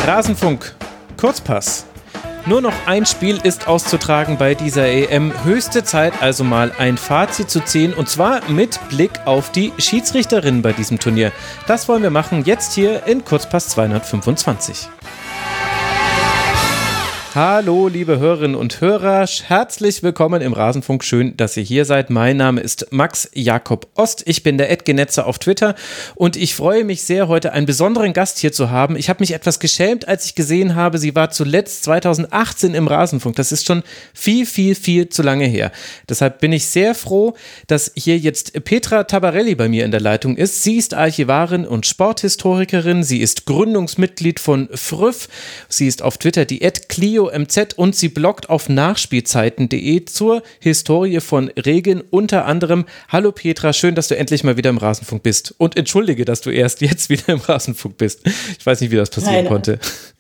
Rasenfunk, Kurzpass. Nur noch ein Spiel ist auszutragen bei dieser EM. Höchste Zeit also mal ein Fazit zu ziehen und zwar mit Blick auf die Schiedsrichterinnen bei diesem Turnier. Das wollen wir machen jetzt hier in Kurzpass 225. Hallo liebe Hörerinnen und Hörer, herzlich willkommen im Rasenfunk, schön, dass ihr hier seid. Mein Name ist Max Jakob Ost, ich bin der @Genetzer auf Twitter und ich freue mich sehr, heute einen besonderen Gast hier zu haben. Ich habe mich etwas geschämt, als ich gesehen habe, sie war zuletzt 2018 im Rasenfunk. Das ist schon viel zu lange her. Deshalb bin ich sehr froh, dass hier jetzt Petra Tabarelli bei mir in der Leitung ist. Sie ist Archivarin und Sporthistorikerin, sie ist Gründungsmitglied von FRÜF, sie ist auf Twitter die @Clio MZ und sie bloggt auf nachspielzeiten.de zur Historie von Regeln unter anderem. Hallo Petra, schön, dass du endlich mal wieder im Rasenfunk bist und entschuldige, dass du erst jetzt wieder im Rasenfunk bist. Ich weiß nicht, wie das passieren konnte.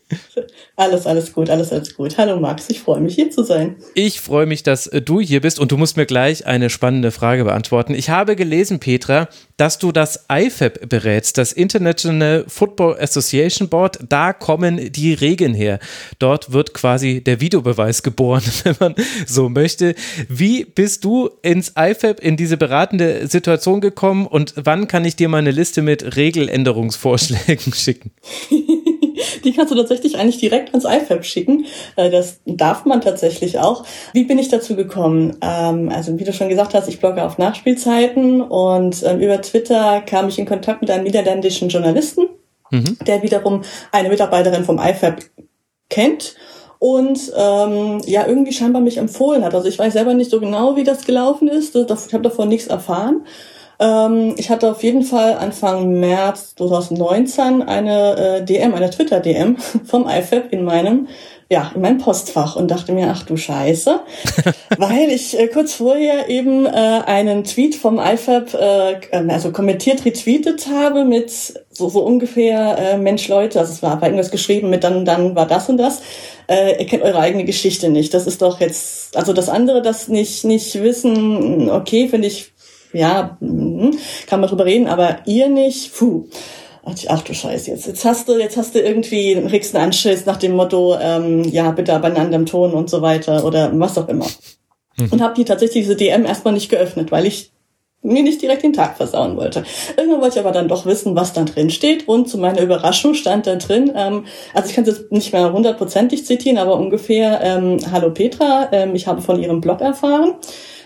Alles gut. Hallo Max, ich freue mich hier zu sein. Ich freue mich, dass du hier bist und du musst mir gleich eine spannende Frage beantworten. Ich habe gelesen, Petra, dass du das IFAB berätst, das International Football Association Board. Da kommen die Regeln her. Dort wird quasi der Videobeweis geboren, wenn man so möchte. Wie bist du ins IFAB, in diese beratende Situation gekommen und wann kann ich dir mal eine Liste mit Regeländerungsvorschlägen schicken? Die kannst du tatsächlich eigentlich direkt ans IFAB schicken. Das darf man tatsächlich auch. Wie bin ich dazu gekommen? Also wie du schon gesagt hast, ich blogge auf Nachspielzeiten und über Twitter kam ich in Kontakt mit einem niederländischen Journalisten, der wiederum eine Mitarbeiterin vom IFAB kennt und irgendwie scheinbar mich empfohlen hat. Also ich weiß selber nicht so genau, wie das gelaufen ist. Ich habe davon nichts erfahren. Ich hatte auf jeden Fall Anfang März 2019 eine Twitter-DM vom IFAB in meinem Postfach und dachte mir, ach du Scheiße, weil ich kurz vorher eben einen Tweet vom IFAB, kommentiert retweetet habe mit so ungefähr, Mensch Leute, also es war irgendwas geschrieben mit dann war das und das, ihr kennt eure eigene Geschichte nicht, das ist doch jetzt, also das andere, das nicht wissen, okay, finde ich, ja, kann man drüber reden, aber ihr nicht, ach du Scheiße, jetzt hast du irgendwie einen höchsten Anschiss nach dem Motto, bitte aber in anderem Ton und so weiter oder was auch immer. Und habe tatsächlich diese DM erstmal nicht geöffnet, weil ich mir nicht direkt den Tag versauen wollte. Irgendwann wollte ich aber dann doch wissen, was da drin steht und zu meiner Überraschung stand da drin, also ich kann es jetzt nicht mehr 100%ig zitieren, aber ungefähr, hallo Petra, ich habe von ihrem Blog erfahren,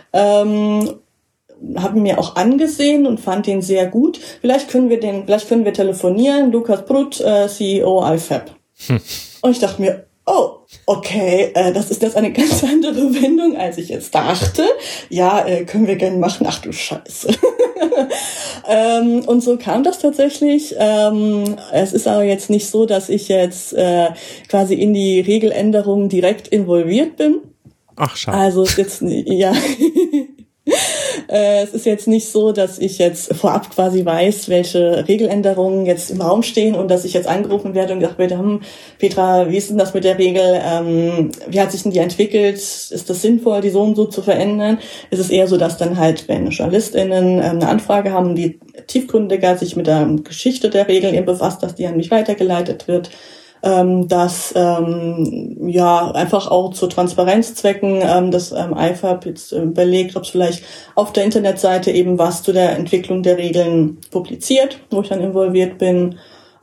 habe mir auch angesehen und fand ihn sehr gut. Vielleicht können wir telefonieren. Lukas Brut, CEO IFAB. Und ich dachte mir, oh, okay, das ist jetzt eine ganz andere Wendung, als ich jetzt dachte. Ja, können wir gerne machen. Ach du Scheiße. Und so kam das tatsächlich. Es ist aber jetzt nicht so, dass ich jetzt quasi in die Regeländerung direkt involviert bin. Ach, schade. Also jetzt, ja. Es ist jetzt nicht so, dass ich jetzt vorab quasi weiß, welche Regeländerungen jetzt im Raum stehen und dass ich jetzt angerufen werde und gesagt werde, Petra, wie ist denn das mit der Regel? Wie hat sich denn die entwickelt? Ist das sinnvoll, die so und so zu verändern? Es ist eher so, dass dann halt, wenn JournalistInnen eine Anfrage haben, die tiefgründiger sich mit der Geschichte der Regeln eben befasst, dass die an mich weitergeleitet wird. Dass einfach auch zu Transparenzzwecken das IFAB jetzt überlegt, ob es vielleicht auf der Internetseite eben was zu der Entwicklung der Regeln publiziert, wo ich dann involviert bin.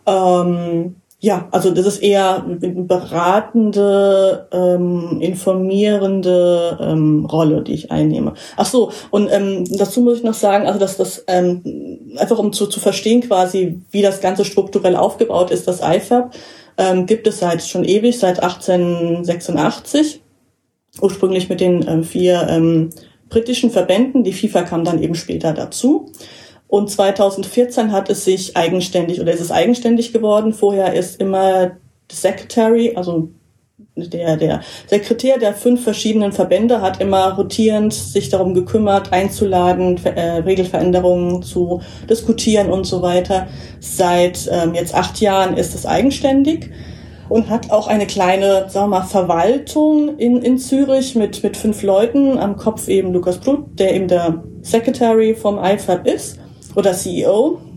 Also das ist eher eine beratende, informierende Rolle, die ich einnehme. Ach so, und dazu muss ich noch sagen, also dass das einfach um zu verstehen quasi, wie das Ganze strukturell aufgebaut ist, das IFAB, gibt es schon ewig, seit 1886, ursprünglich mit den 4 britischen Verbänden. Die FIFA kam dann eben später dazu. Und 2014 ist es eigenständig geworden. Vorher ist immer Secretary, also der Sekretär der 5 verschiedenen Verbände hat immer rotierend sich darum gekümmert, einzuladen, Regelveränderungen zu diskutieren und so weiter. Seit jetzt 8 Jahren ist es eigenständig und hat auch eine kleine, Verwaltung in Zürich mit 5 Leuten, am Kopf eben Lukas Brut, der eben der Secretary vom IFAB ist oder CEO.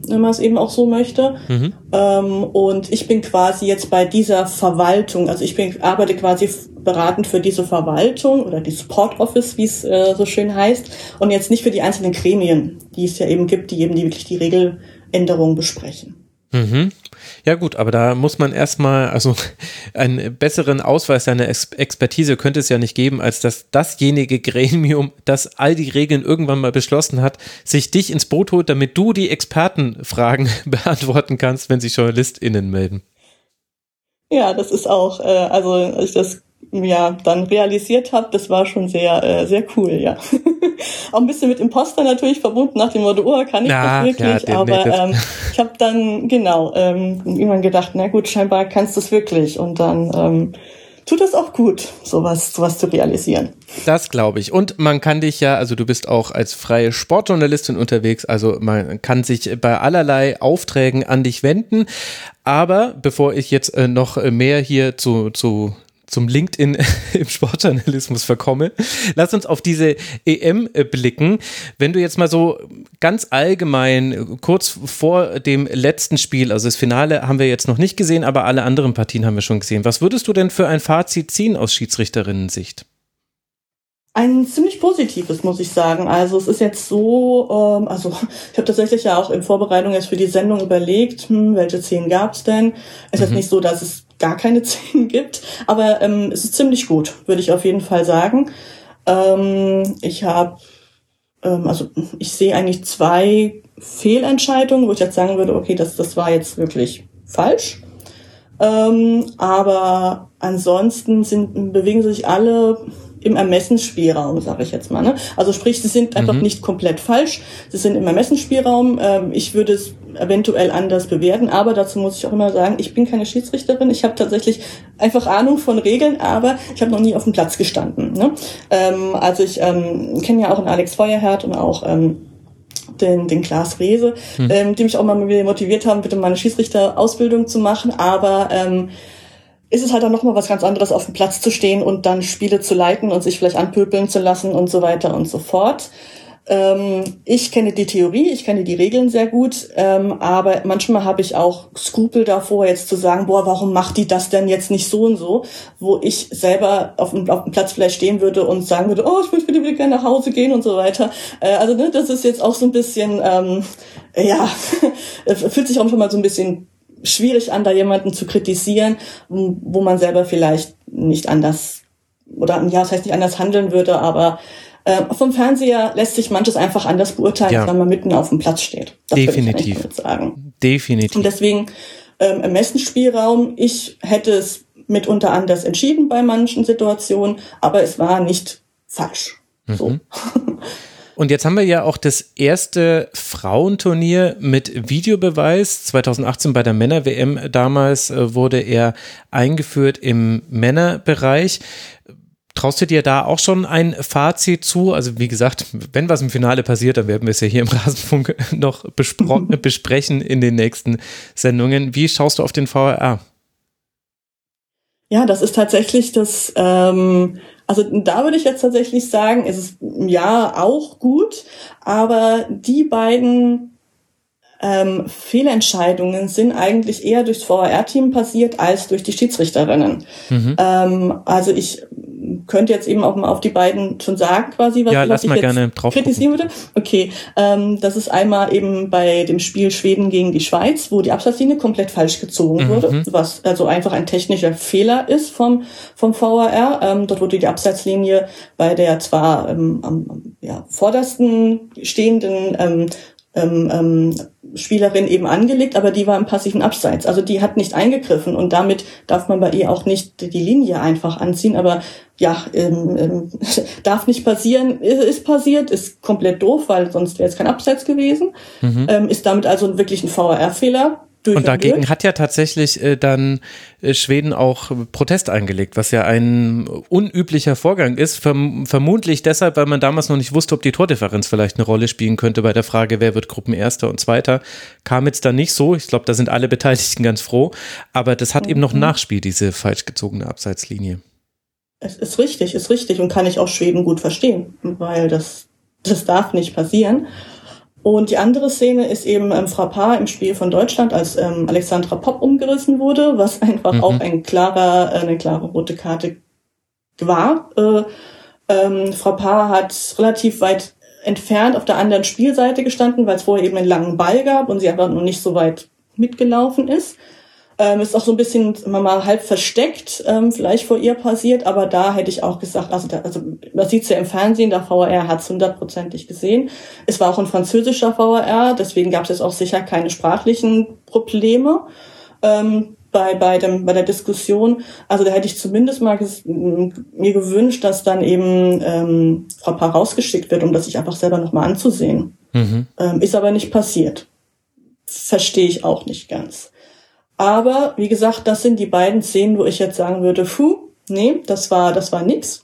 wenn man es eben auch so möchte. Und ich bin quasi jetzt bei dieser Verwaltung, also arbeite quasi beratend für diese Verwaltung oder die Support Office, wie es so schön heißt, und jetzt nicht für die einzelnen Gremien, die es ja eben gibt, die wirklich die Regeländerungen besprechen. Ja gut, aber da muss man erstmal, also einen besseren Ausweis seiner Expertise könnte es ja nicht geben, als dass dasjenige Gremium, das all die Regeln irgendwann mal beschlossen hat, sich dich ins Boot holt, damit du die Expertenfragen beantworten kannst, wenn sich JournalistInnen melden. Ja, das ist auch, also als ich das dann realisiert habe, das war schon sehr, sehr cool, ja. Auch ein bisschen mit Imposter natürlich verbunden, nach dem Motto, kann ich das wirklich? Aber ich habe dann, irgendwann gedacht, na gut, scheinbar kannst du es wirklich. Und dann tut es auch gut, sowas zu realisieren. Das glaube ich. Und man kann dich ja, also du bist auch als freie Sportjournalistin unterwegs, also man kann sich bei allerlei Aufträgen an dich wenden. Aber bevor ich jetzt noch mehr hier zum LinkedIn im Sportjournalismus verkomme. Lass uns auf diese EM blicken. Wenn du jetzt mal so ganz allgemein kurz vor dem letzten Spiel, also das Finale haben wir jetzt noch nicht gesehen, aber alle anderen Partien haben wir schon gesehen. Was würdest du denn für ein Fazit ziehen aus Schiedsrichterinnen-Sicht? Ein ziemlich positives, muss ich sagen. Also es ist jetzt so, ich habe tatsächlich ja auch in Vorbereitung jetzt für die Sendung überlegt, welche Szenen gab es denn? Es ist jetzt nicht so, dass es gar keine 10 gibt, aber es ist ziemlich gut, würde ich auf jeden Fall sagen. Ich sehe eigentlich 2 Fehlentscheidungen, wo ich jetzt sagen würde, okay, das war jetzt wirklich falsch. Aber ansonsten bewegen sich alle im Ermessensspielraum, sage ich jetzt mal. Ne? Also sprich, sie sind einfach nicht komplett falsch. Sie sind im Ermessensspielraum. Ich würde es eventuell anders bewerten, aber dazu muss ich auch immer sagen, ich bin keine Schiedsrichterin. Ich habe tatsächlich einfach Ahnung von Regeln, aber ich habe noch nie auf dem Platz gestanden. Ne? Ich kenne ja auch einen Alex Feuerherd und auch den Klaas Rehse, die mich auch mal wieder motiviert haben, bitte mal eine Schiedsrichterausbildung zu machen, aber ist es halt dann nochmal was ganz anderes, auf dem Platz zu stehen und dann Spiele zu leiten und sich vielleicht anpöbeln zu lassen und so weiter und so fort. Ich kenne die Theorie, ich kenne die Regeln sehr gut, aber manchmal habe ich auch Skrupel davor, jetzt zu sagen, warum macht die das denn jetzt nicht so und so, wo ich selber auf dem Platz vielleicht stehen würde und sagen würde, ich möchte bitte gerne nach Hause gehen und so weiter. Das ist jetzt auch so ein bisschen, fühlt sich auch schon mal so ein bisschen schwierig an, da jemanden zu kritisieren, wo man selber vielleicht nicht anders, das heißt nicht anders handeln würde, aber vom Fernseher lässt sich manches einfach anders beurteilen, wenn man mitten auf dem Platz steht. Das definitiv. Würde ich sagen. Definitiv. Und deswegen Ermessensspielraum, ich hätte es mitunter anders entschieden bei manchen Situationen, aber es war nicht falsch. So. Und jetzt haben wir ja auch das erste Frauenturnier mit Videobeweis. 2018 bei der Männer-WM damals wurde er eingeführt im Männerbereich. Traust du dir da auch schon ein Fazit zu? Also wie gesagt, wenn was im Finale passiert, dann werden wir es ja hier im Rasenfunk noch besprechen in den nächsten Sendungen. Wie schaust du auf den VAR? Ja, das ist tatsächlich das, da würde ich jetzt tatsächlich sagen, es ist auch gut, aber die beiden Fehlentscheidungen sind eigentlich eher durchs VAR-Team passiert als durch die Schiedsrichterinnen. Ich könnte jetzt eben auch mal auf die beiden schon sagen, quasi, was ich jetzt kritisieren würde. Okay, das ist einmal eben bei dem Spiel Schweden gegen die Schweiz, wo die Abseitslinie komplett falsch gezogen wurde, was also einfach ein technischer Fehler ist vom VAR. Dort wurde die Abseitslinie bei der zwar am vordersten stehenden Spielerin eben angelegt, aber die war im passiven Abseits. Also die hat nicht eingegriffen und damit darf man bei ihr auch nicht die Linie einfach anziehen. Aber darf nicht passieren, ist passiert, ist komplett doof, weil sonst wäre es kein Abseits gewesen. Ist damit also wirklich ein VAR-Fehler. Und dagegen hat ja tatsächlich dann Schweden auch Protest eingelegt, was ja ein unüblicher Vorgang ist. Vermutlich deshalb, weil man damals noch nicht wusste, ob die Tordifferenz vielleicht eine Rolle spielen könnte bei der Frage, wer wird Gruppenerster und Zweiter. Kam jetzt da nicht so. Ich glaube, da sind alle Beteiligten ganz froh. Aber das hat eben noch ein Nachspiel, diese falsch gezogene Abseitslinie. Es ist richtig und kann ich auch Schweden gut verstehen, weil das darf nicht passieren. Und die andere Szene ist eben Frappard im Spiel von Deutschland, als Alexandra Popp umgerissen wurde, was einfach auch eine klare rote Karte war. Frappard hat relativ weit entfernt auf der anderen Spielseite gestanden, weil es vorher eben einen langen Ball gab und sie einfach noch nicht so weit mitgelaufen ist. Ist auch so ein bisschen mal halb versteckt, vielleicht vor ihr passiert, aber da hätte ich auch gesagt, man sieht es ja im Fernsehen, der VAR hat es 100%ig gesehen. Es war auch ein französischer VAR, deswegen gab es jetzt auch sicher keine sprachlichen Probleme bei der Diskussion. Also da hätte ich zumindest mal mir gewünscht, dass dann eben Frau Paar rausgeschickt wird, um das sich einfach selber nochmal anzusehen. Ist aber nicht passiert. Verstehe ich auch nicht ganz. Aber, wie gesagt, das sind die beiden Szenen, wo ich jetzt sagen würde, nee, das war nix.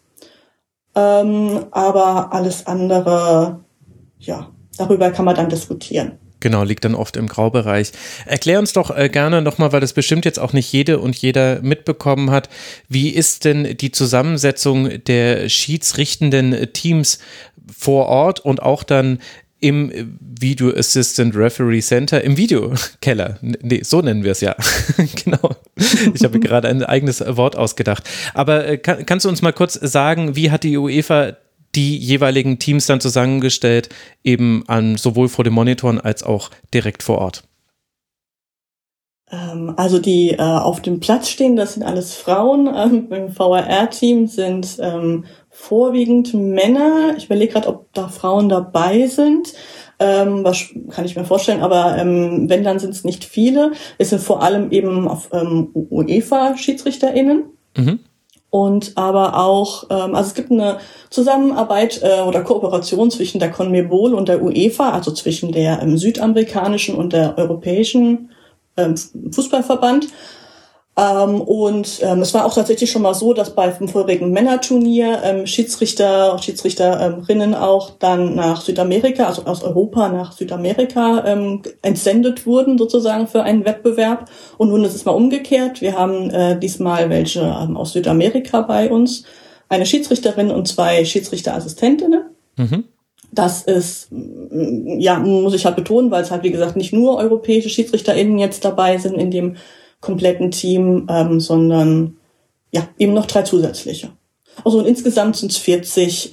Aber alles andere, ja, darüber kann man dann diskutieren. Genau, liegt dann oft im Graubereich. Erklär uns doch gerne nochmal, weil das bestimmt jetzt auch nicht jede und jeder mitbekommen hat, wie ist denn die Zusammensetzung der schiedsrichtenden Teams vor Ort und auch dann im Video Assistant Referee Center, im Videokeller. Nee, so nennen wir es ja. Genau. Ich habe gerade ein eigenes Wort ausgedacht. Aber kannst du uns mal kurz sagen, wie hat die UEFA die jeweiligen Teams dann zusammengestellt, eben sowohl vor den Monitoren als auch direkt vor Ort? Also die auf dem Platz stehen, das sind alles Frauen. Im VAR-Team sind vorwiegend Männer. Ich überlege gerade, ob da Frauen dabei sind. Was kann ich mir vorstellen, aber wenn, dann sind es nicht viele. Es sind vor allem eben auf UEFA-SchiedsrichterInnen. Und aber auch, also es gibt eine Zusammenarbeit oder Kooperation zwischen der CONMEBOL und der UEFA, also zwischen der südamerikanischen und der europäischen Fußballverband. Es war auch tatsächlich schon mal so, dass beim vorigen Männerturnier Schiedsrichterinnen auch dann nach Südamerika, also aus Europa nach Südamerika entsendet wurden sozusagen für einen Wettbewerb. Und nun ist es mal umgekehrt. Wir haben diesmal welche aus Südamerika bei uns, eine Schiedsrichterin und 2 Schiedsrichterassistentinnen. Das ist, ja, muss ich halt betonen, weil es halt, wie gesagt, nicht nur europäische SchiedsrichterInnen jetzt dabei sind in dem kompletten Team, sondern ja, eben noch 3 zusätzliche. Also und insgesamt sind es 40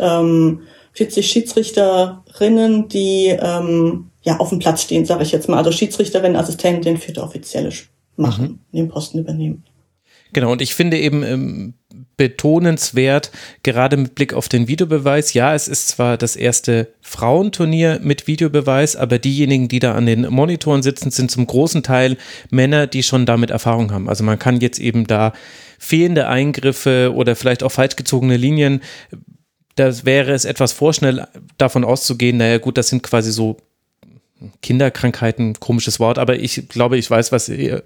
Schiedsrichterinnen, die ja auf dem Platz stehen, sage ich jetzt mal. Also Schiedsrichterin, Assistentin, 4. Offizielle machen, den Posten übernehmen. Genau, und ich finde eben betonenswert, gerade mit Blick auf den Videobeweis, ja, es ist zwar das erste Frauenturnier mit Videobeweis, aber diejenigen, die da an den Monitoren sitzen, sind zum großen Teil Männer, die schon damit Erfahrung haben. Also man kann jetzt eben da fehlende Eingriffe oder vielleicht auch falsch gezogene Linien, da wäre es etwas vorschnell davon auszugehen, naja gut, das sind quasi so Kinderkrankheiten, komisches Wort, aber ich glaube, ich weiß, was ihr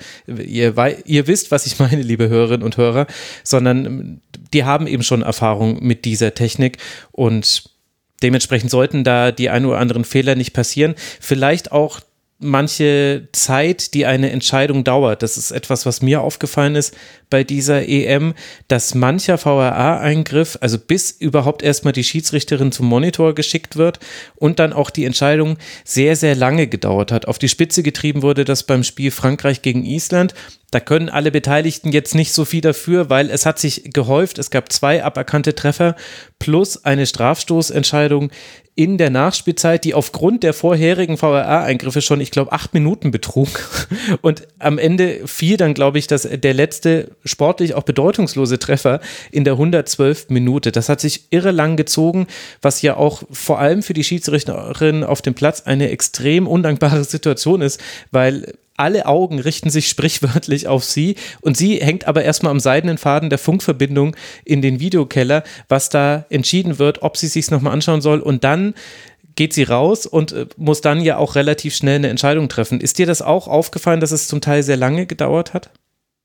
wisst, was ich meine, liebe Hörerinnen und Hörer, sondern die haben eben schon Erfahrung mit dieser Technik und dementsprechend sollten da die ein oder anderen Fehler nicht passieren. Vielleicht auch manche Zeit, die eine Entscheidung dauert. Das ist etwas, was mir aufgefallen ist bei dieser EM, dass mancher VAR-Eingriff, also bis überhaupt erstmal die Schiedsrichterin zum Monitor geschickt wird und dann auch die Entscheidung sehr, sehr lange gedauert hat. Auf die Spitze getrieben wurde das beim Spiel Frankreich gegen Island. Da können alle Beteiligten jetzt nicht so viel dafür, weil es hat sich gehäuft. Es gab 2 aberkannte Treffer plus eine Strafstoßentscheidung in der Nachspielzeit, die aufgrund der vorherigen VAR-Eingriffe schon, ich glaube, 8 Minuten betrug. Und am Ende fiel dann, glaube ich, der letzte sportlich auch bedeutungslose Treffer in der 112. Minute. Das hat sich irre lang gezogen, was ja auch vor allem für die Schiedsrichterin auf dem Platz eine extrem undankbare Situation ist, weil alle Augen richten sich sprichwörtlich auf sie und sie hängt aber erstmal am seidenen Faden der Funkverbindung in den Videokeller, was da entschieden wird, ob sie sich's nochmal anschauen soll und dann geht sie raus und muss dann ja auch relativ schnell eine Entscheidung treffen. Ist dir das auch aufgefallen, dass es zum Teil sehr lange gedauert hat?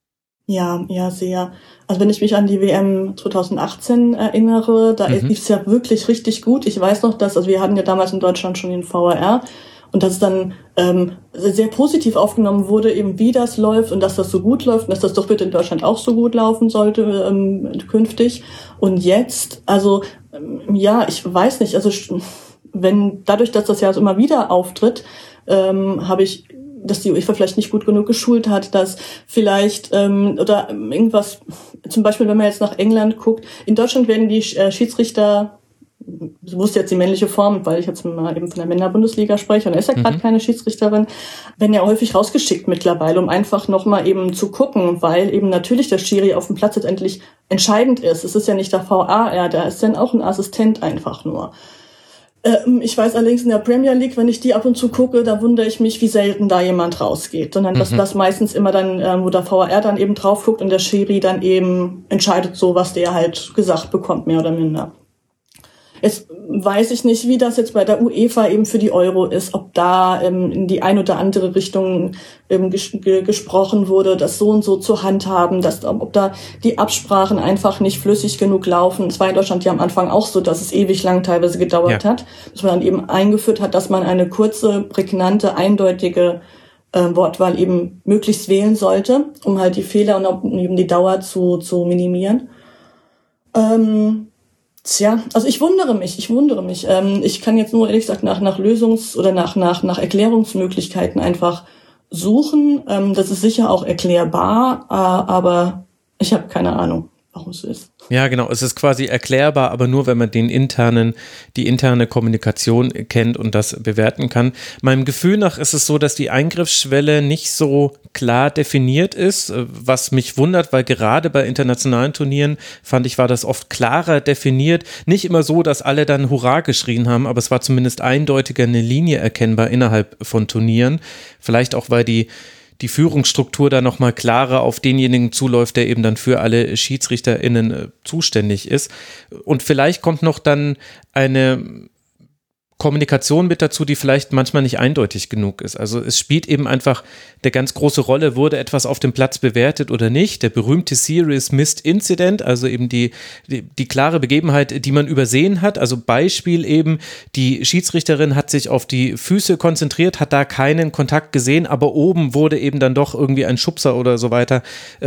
Ja, sehr. Also wenn ich mich an die WM 2018 erinnere, da lief es ja wirklich richtig gut. Ich weiß noch, also wir hatten ja damals in Deutschland schon den VAR und dass es dann sehr positiv aufgenommen wurde, eben wie das läuft und dass das so gut läuft und dass das doch bitte in Deutschland auch so gut laufen sollte künftig. Und jetzt, also ja, ich weiß nicht, also dadurch, dass das ja immer wieder auftritt, habe ich, dass die UEFA vielleicht nicht gut genug geschult hat, dass vielleicht oder irgendwas, zum Beispiel, wenn man jetzt nach England guckt, in Deutschland werden die Schiedsrichter, ich wusste jetzt die männliche Form, weil ich jetzt mal eben von der Männerbundesliga spreche, und da ist ja gerade keine Schiedsrichterin, werden ja häufig rausgeschickt mittlerweile, um einfach nochmal eben zu gucken, weil eben natürlich der Schiri auf dem Platz letztendlich entscheidend ist. Es ist ja nicht der VAR, da ist dann auch ein Assistent einfach nur. Ich weiß allerdings in der Premier League, wenn ich die ab und zu gucke, da wundere ich mich, wie selten da jemand rausgeht. Sondern dass das meistens immer dann, wo der VAR dann eben drauf guckt und der Schiri dann eben entscheidet so, was der halt gesagt bekommt, mehr oder minder. Jetzt weiß ich nicht, wie das jetzt bei der UEFA eben für die Euro ist, ob da in die ein oder andere Richtung gesprochen wurde, das so und so zu handhaben, ob da die Absprachen einfach nicht flüssig genug laufen. Es war in Deutschland ja am Anfang auch so, dass es ewig lang teilweise gedauert hat, bis man dann eben eingeführt hat, dass man eine kurze, prägnante, eindeutige Wortwahl eben möglichst wählen sollte, um halt die Fehler und um eben die Dauer zu minimieren. Also ich wundere mich. Ich kann jetzt nur ehrlich gesagt nach Lösungs- oder nach Erklärungsmöglichkeiten einfach suchen. Das ist sicher auch erklärbar, aber ich habe keine Ahnung, warum es so ist. Ja, genau. Es ist quasi erklärbar, aber nur, wenn man die interne Kommunikation kennt und das bewerten kann. Meinem Gefühl nach ist es so, dass die Eingriffsschwelle nicht so klar definiert ist, was mich wundert, weil gerade bei internationalen Turnieren, fand ich, war das oft klarer definiert. Nicht immer so, dass alle dann Hurra geschrien haben, aber es war zumindest eindeutiger eine Linie erkennbar innerhalb von Turnieren. Vielleicht auch, weil die Führungsstruktur da nochmal klarer auf denjenigen zuläuft, der eben dann für alle SchiedsrichterInnen zuständig ist. Und vielleicht kommt noch dann eine Kommunikation mit dazu, die vielleicht manchmal nicht eindeutig genug ist. Also es spielt eben einfach eine ganz große Rolle, wurde etwas auf dem Platz bewertet oder nicht. Der berühmte Serious Missed Incident, also eben die klare Begebenheit, die man übersehen hat. Also Beispiel eben, die Schiedsrichterin hat sich auf die Füße konzentriert, hat da keinen Kontakt gesehen, aber oben wurde eben dann doch irgendwie ein Schubser oder so weiter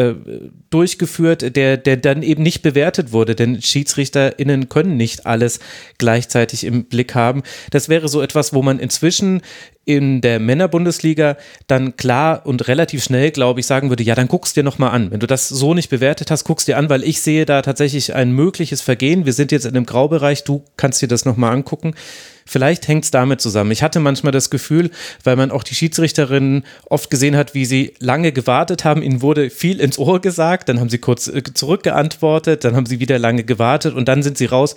durchgeführt, der dann eben nicht bewertet wurde, denn SchiedsrichterInnen können nicht alles gleichzeitig im Blick haben. Das wäre so etwas, wo man inzwischen in der Männerbundesliga dann klar und relativ schnell, glaube ich, sagen würde, ja, dann guck's dir nochmal an. Wenn du das so nicht bewertet hast, guck's dir an, weil ich sehe da tatsächlich ein mögliches Vergehen. Wir sind jetzt in einem Graubereich, du kannst dir das nochmal angucken. Vielleicht hängt es damit zusammen. Ich hatte manchmal das Gefühl, weil man auch die Schiedsrichterinnen oft gesehen hat, wie sie lange gewartet haben, ihnen wurde viel ins Ohr gesagt, dann haben sie kurz zurückgeantwortet, dann haben sie wieder lange gewartet und dann sind sie raus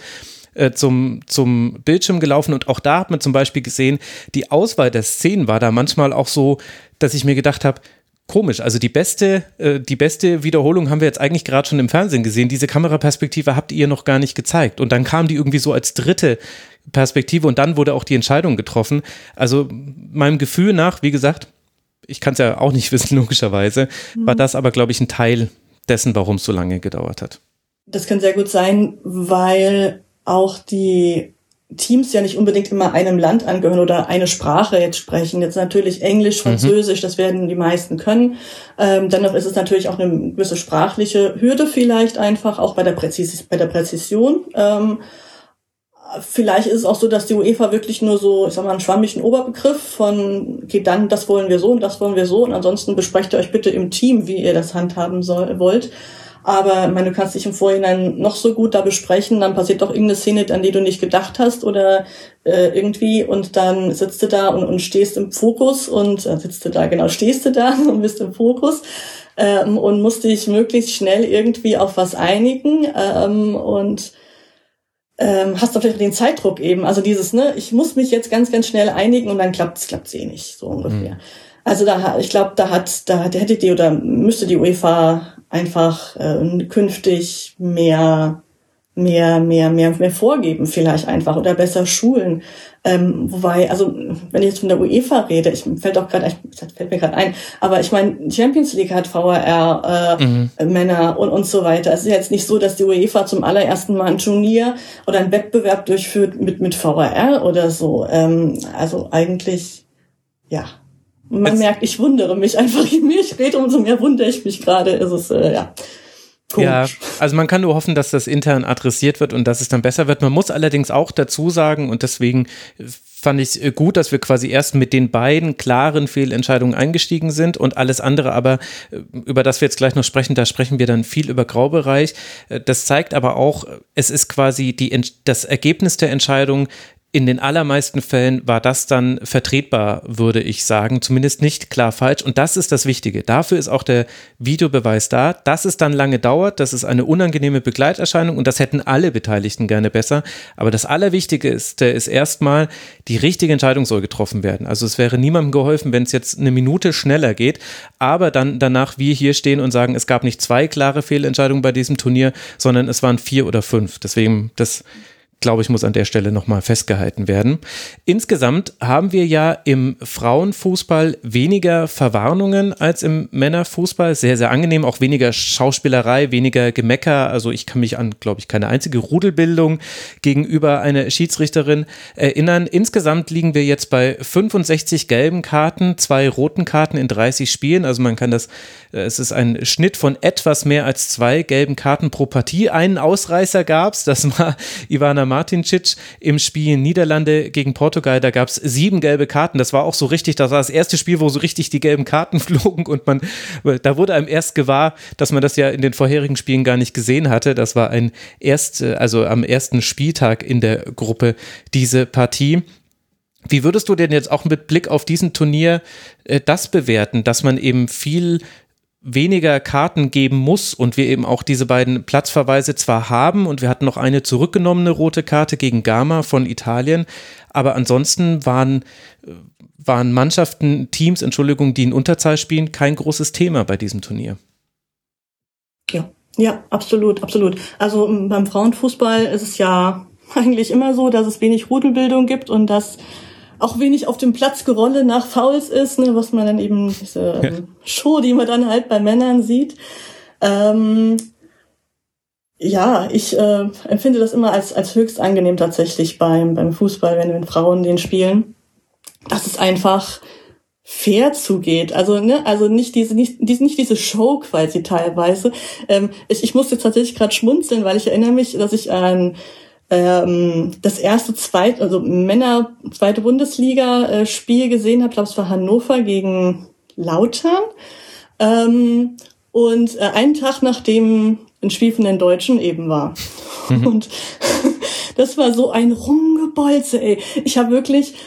zum Bildschirm gelaufen, und auch da hat man zum Beispiel gesehen, die Auswahl der Szenen war da manchmal auch so, dass ich mir gedacht habe, komisch, also die beste Wiederholung haben wir jetzt eigentlich gerade schon im Fernsehen gesehen, diese Kameraperspektive habt ihr noch gar nicht gezeigt, und dann kam die irgendwie so als dritte Perspektive und dann wurde auch die Entscheidung getroffen. Also meinem Gefühl nach, wie gesagt, ich kann es ja auch nicht wissen, logischerweise, war das aber, glaube ich, ein Teil dessen, warum es so lange gedauert hat. Das kann sehr gut sein, weil auch die Teams ja nicht unbedingt immer einem Land angehören oder eine Sprache jetzt sprechen. Jetzt natürlich Englisch, Französisch, das werden die meisten können. Dennoch ist es natürlich auch eine gewisse sprachliche Hürde vielleicht einfach, auch bei der Präzision. Vielleicht ist es auch so, dass die UEFA wirklich nur so, ich sag mal, einen schwammigen Oberbegriff von, okay, dann, das wollen wir so und das wollen wir so, und ansonsten besprecht ihr euch bitte im Team, wie ihr das handhaben wollt. Aber du kannst dich im Vorhinein noch so gut da besprechen, dann passiert doch irgendeine Szene, an die du nicht gedacht hast oder irgendwie, und dann sitzt du da und stehst im Fokus und stehst du da und bist im Fokus und musst dich möglichst schnell irgendwie auf was einigen und hast doch vielleicht den Zeitdruck eben, also dieses, ich muss mich jetzt ganz, ganz schnell einigen und dann klappt's eh nicht, so ungefähr. Also ich glaube, müsste die UEFA einfach künftig mehr vorgeben vielleicht einfach oder besser schulen. Wobei, also wenn ich jetzt von der UEFA rede, fällt mir gerade ein, aber ich meine, Champions League hat VAR, Männer und so weiter. Es ist jetzt nicht so, dass die UEFA zum allerersten Mal ein Turnier oder einen Wettbewerb durchführt mit VAR oder so. Also eigentlich, ja. Man merkt, ich wundere mich einfach, je mehr ich rede, umso mehr wundere ich mich gerade. Ja, also man kann nur hoffen, dass das intern adressiert wird und dass es dann besser wird. Man muss allerdings auch dazu sagen, und deswegen fand ich es gut, dass wir quasi erst mit den beiden klaren Fehlentscheidungen eingestiegen sind und alles andere aber, über das wir jetzt gleich noch sprechen, da sprechen wir dann viel über Graubereich. Das zeigt aber auch, es ist quasi das Ergebnis der Entscheidung. In den allermeisten Fällen war das dann vertretbar, würde ich sagen, zumindest nicht klar falsch. Und das ist das Wichtige. Dafür ist auch der Videobeweis da. Dass es dann lange dauert, das ist eine unangenehme Begleiterscheinung und das hätten alle Beteiligten gerne besser. Aber das Allerwichtigste ist erstmal, die richtige Entscheidung soll getroffen werden. Also es wäre niemandem geholfen, wenn es jetzt eine Minute schneller geht, aber dann danach wir hier stehen und sagen, es gab nicht 2 klare Fehlentscheidungen bei diesem Turnier, sondern es waren 4 oder 5. Deswegen glaube ich, muss an der Stelle nochmal festgehalten werden. Insgesamt haben wir ja im Frauenfußball weniger Verwarnungen als im Männerfußball. Sehr, sehr angenehm, auch weniger Schauspielerei, weniger Gemecker. Also ich kann mich an, glaube ich, keine einzige Rudelbildung gegenüber einer Schiedsrichterin erinnern. Insgesamt liegen wir jetzt bei 65 gelben Karten, 2 roten Karten in 30 Spielen. Also man kann es ist ein Schnitt von etwas mehr als 2 gelben Karten pro Partie. Einen Ausreißer gab es, das war Ivana Martincic im Spiel Niederlande gegen Portugal, da gab es 7 gelbe Karten, das war auch so richtig, das war das erste Spiel, wo so richtig die gelben Karten flogen und da wurde einem erst gewahr, dass man das ja in den vorherigen Spielen gar nicht gesehen hatte, das war also am ersten Spieltag in der Gruppe diese Partie. Wie würdest du denn jetzt auch mit Blick auf diesen Turnier das bewerten, dass man eben viel weniger Karten geben muss und wir eben auch diese beiden Platzverweise zwar haben und wir hatten noch eine zurückgenommene rote Karte gegen Gama von Italien, aber ansonsten waren Teams, die in Unterzahl spielen, kein großes Thema bei diesem Turnier. Ja, absolut. Also beim Frauenfußball ist es ja eigentlich immer so, dass es wenig Rudelbildung gibt und dass auch wenig auf dem Platz Gerolle nach Fouls ist, ne, was man dann eben diese Show, die man dann halt bei Männern sieht. Ich empfinde das immer als höchst angenehm tatsächlich beim Fußball, wenn Frauen den spielen, dass es einfach fair zugeht. Also nicht diese Show quasi teilweise. Ich musste tatsächlich gerade schmunzeln, weil ich erinnere mich, dass ich an das Männer zweite Bundesliga Spiel gesehen habe, ich glaube es war Hannover gegen Lautern und einen Tag nachdem ein Spiel von den Deutschen eben war. Und das war so ein Rumgebolze, ey. Ich habe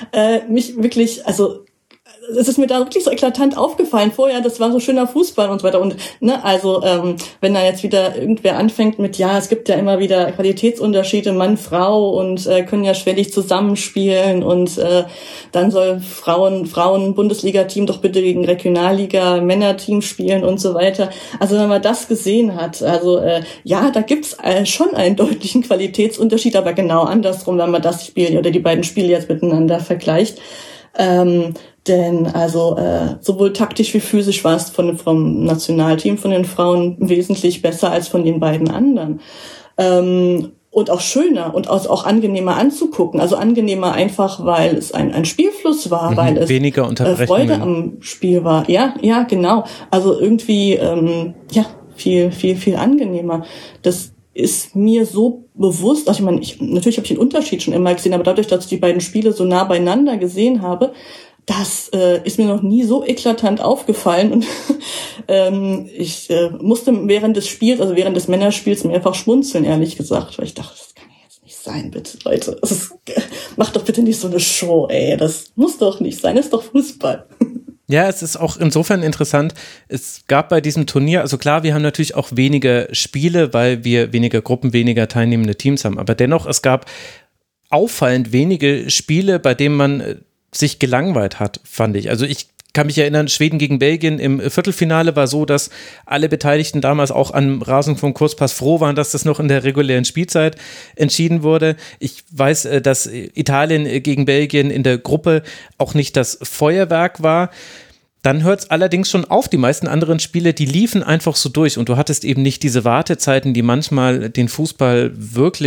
es ist mir da wirklich so eklatant aufgefallen vorher, das war so schöner Fußball und so weiter und wenn da jetzt wieder irgendwer anfängt mit, ja, es gibt ja immer wieder Qualitätsunterschiede Mann, Frau und können ja schwerlich zusammenspielen und dann soll Frauen-Bundesliga-Team doch bitte gegen Regionalliga-Männerteam spielen und so weiter. Also wenn man das gesehen hat, da gibt's schon einen deutlichen Qualitätsunterschied, aber genau andersrum, wenn man das Spiel oder die beiden Spiele jetzt miteinander vergleicht. Denn sowohl taktisch wie physisch war es vom Nationalteam von den Frauen wesentlich besser als von den beiden anderen. Und auch schöner und auch angenehmer anzugucken. Also angenehmer einfach, weil es ein Spielfluss war, weil es weniger Freude am Spiel war. Ja, genau. Also irgendwie viel, viel, viel angenehmer. Das ist mir so bewusst, also ich meine, natürlich habe ich den Unterschied schon immer gesehen, aber dadurch, dass ich die beiden Spiele so nah beieinander gesehen habe, das ist mir noch nie so eklatant aufgefallen und ich musste während des Männerspiels mehrfach schmunzeln, ehrlich gesagt, weil ich dachte, das kann ja jetzt nicht sein, bitte, Leute. Macht doch bitte nicht so eine Show, ey, das muss doch nicht sein, das ist doch Fußball. Ja, es ist auch insofern interessant, es gab bei diesem Turnier, also klar, wir haben natürlich auch weniger Spiele, weil wir weniger Gruppen, weniger teilnehmende Teams haben, aber dennoch, es gab auffallend wenige Spiele, bei denen man sich gelangweilt hat, fand ich. Also ich kann mich erinnern, Schweden gegen Belgien im Viertelfinale war so, dass alle Beteiligten damals auch am Rasenfunk Kurzpass froh waren, dass das noch in der regulären Spielzeit entschieden wurde. Ich weiß, dass Italien gegen Belgien in der Gruppe auch nicht das Feuerwerk war. Dann hört es allerdings schon auf. Die meisten anderen Spiele, die liefen einfach so durch und du hattest eben nicht diese Wartezeiten, die manchmal den Fußball wirklich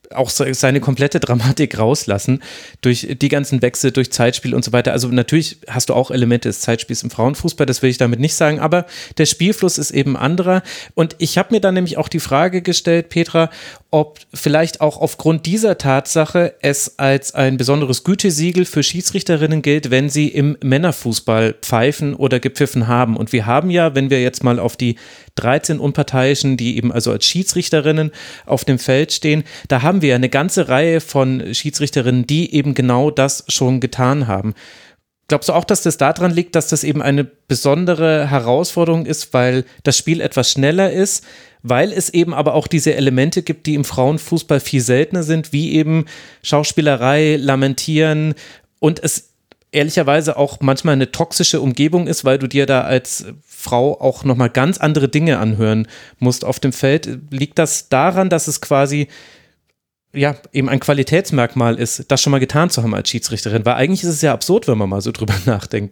auch seine komplette Dramatik rauslassen durch die ganzen Wechsel, durch Zeitspiel und so weiter. Also natürlich hast du auch Elemente des Zeitspiels im Frauenfußball, das will ich damit nicht sagen, aber der Spielfluss ist eben anderer. Und ich habe mir dann nämlich auch die Frage gestellt, Petra, ob vielleicht auch aufgrund dieser Tatsache es als ein besonderes Gütesiegel für Schiedsrichterinnen gilt, wenn sie im Männerfußball pfeifen oder gepfiffen haben. Und wir haben ja, wenn wir jetzt mal auf die 13 Unparteiischen, die eben also als Schiedsrichterinnen auf dem Feld stehen, da haben wir eine ganze Reihe von Schiedsrichterinnen, die eben genau das schon getan haben. Glaubst du auch, dass das daran liegt, dass das eben eine besondere Herausforderung ist, weil das Spiel etwas schneller ist, weil es eben aber auch diese Elemente gibt, die im Frauenfußball viel seltener sind, wie eben Schauspielerei, Lamentieren und es ehrlicherweise auch manchmal eine toxische Umgebung ist, weil du dir da als Frau auch nochmal ganz andere Dinge anhören musst auf dem Feld. Liegt das daran, dass es quasi ja eben ein Qualitätsmerkmal ist, das schon mal getan zu haben als Schiedsrichterin? Weil eigentlich ist es ja absurd, wenn man mal so drüber nachdenkt.